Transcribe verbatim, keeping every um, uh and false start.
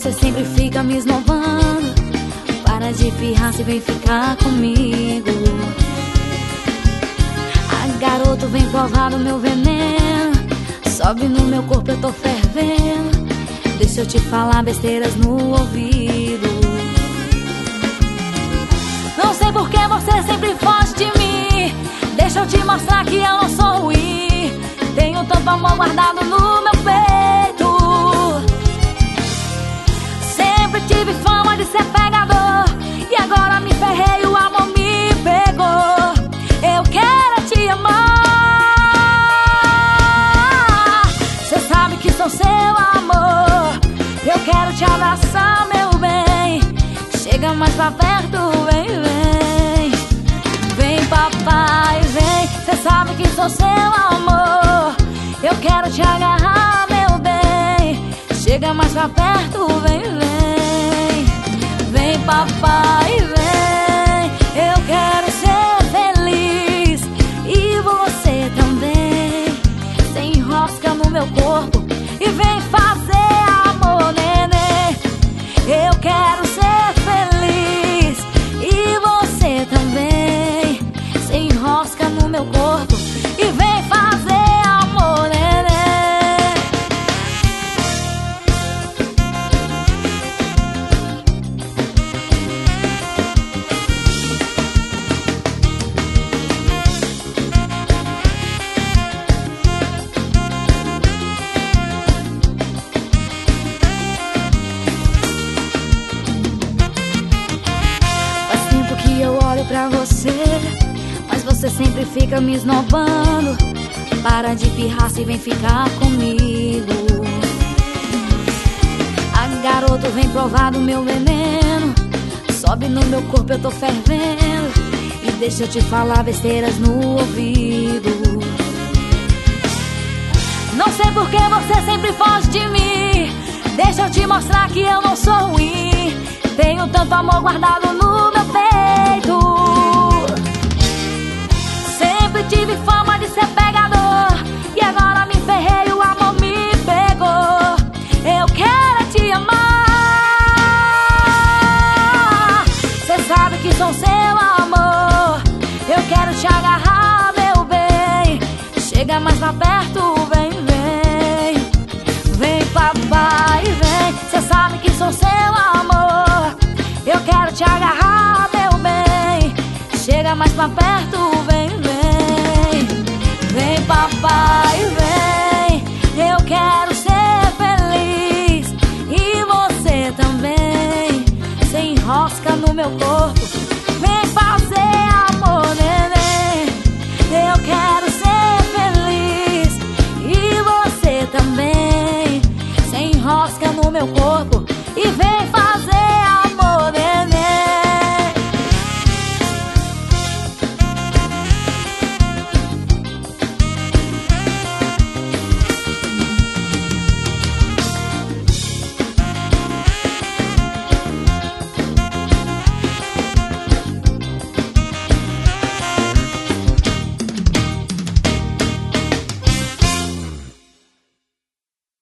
você sempre fica me esnobando. Para de pirraça e vem ficar comigo. Ah, garoto, vem provar do meu veneno. Sobe no meu corpo, eu tô fervendo. Deixa eu te falar besteiras no ouvido. Não sei por que você sempre foge de mim. Deixa eu te mostrar que eu não sou ruim. Tenho tanto amor guardado no meu peito. Sempre tive fama de ser pegador, e agora me ferrei, o amor me pegou. Eu quero te amar. Cê sabe que sou seu amor. Eu quero te abraçar, meu bem. Chega mais pra perto, vem, vem. Vem, papai, vem. Cê sabe que sou seu amor. Eu quero te agarrar, meu bem. Chega mais pra perto, vem, vem. Vem, papai, vem. Eu quero ser feliz, e você também. Cê enrosca no meu corpo e vem fazer amor, neném. Eu quero ser feliz, e você também. Cê enrosca no meu corpo e vem fazer amor, neném. Faz tempo que eu olho pra você, mas você sempre fica me esnobando. Para de pirraça e vem ficar comigo. Ah, garoto, vem provar do meu veneno. Sobe no meu corpo, eu tô fervendo. E deixa eu te falar besteiras no ouvido. Não sei por que você sempre foge de mim. Deixa eu te mostrar que eu não sou ruim. Tenho tanto amor guardado no meu peito. Sempre tive fama de ser pegador, e agora me ferrei, o amor me pegou. Eu quero te amar. Cê sabe que sou seu amor. Eu quero te agarrar, meu bem. Chega mais pra perto, vem, vem. Vem, papai, vem. Cê sabe que sou seu amor. Eu quero te agarrar, meu bem. Chega mais pra perto, vem, vem. Vem, papai, vem. Eu quero ser feliz, e você também. Cê enrosca no meu corpo, vem fazer amor, neném. Eu quero ser feliz, e você também. Cê enrosca no meu corpo.